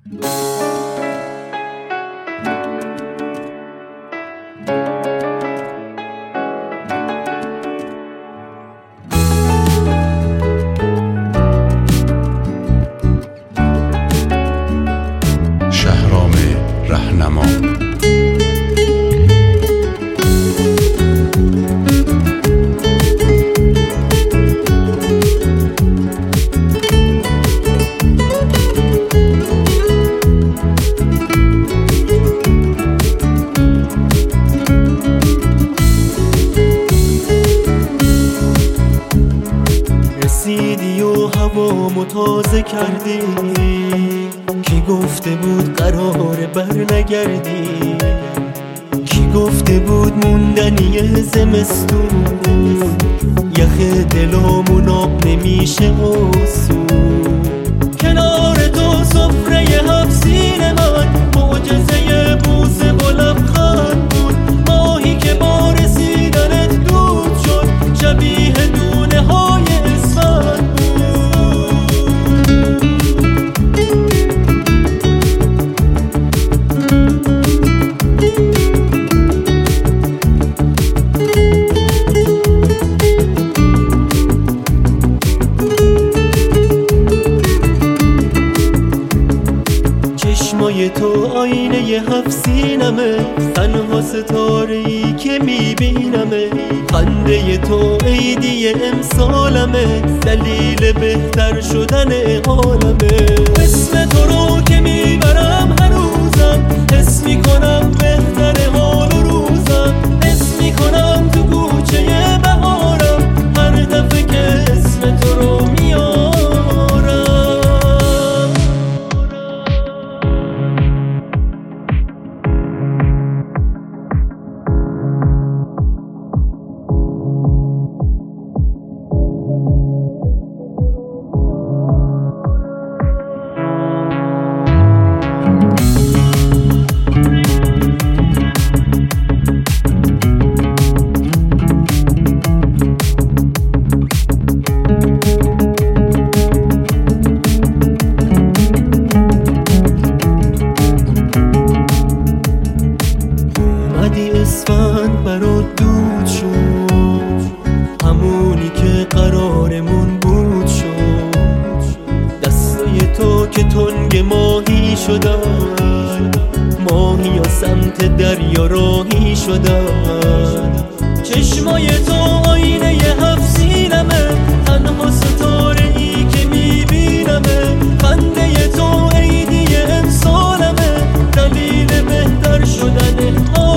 شهرام رهنما. رسیدی و هوامو تازه کردی، کی گفته بود قراره بر نگردی؟ کی گفته بود موندنی زمستون یخ دلامون آب نمیشه آسون؟ کنار تو سفره هفت سین من معجزه بوسه با لبخند بود، ماهی که با رسیدنت دود شد شبیه دونه های اسفند بود. چشمای تو آینه هفت سینمه، تنها ستاره‌ای که میبینمه، خنده تو عیدی امسالمه، دلیل بهتر شدن عالمه. اسم تو رو که میبرم هنوزم، حس میکنم بهتر حال و روزم، حس میکنم تو کوچه بهارم هر دفعه که اسم تو رو میارم. اسفند برات دود شد، همونی که قرارمون بود شد، دستای تو که تنگ ماهی شدن، ماهی یا سمت دریا راهی شدن. چشمای تو آینه هفت سینمه، تنها ستاره ای که میبینمه، خنده تو عیدی امسالمه، دلیل بهتر شدن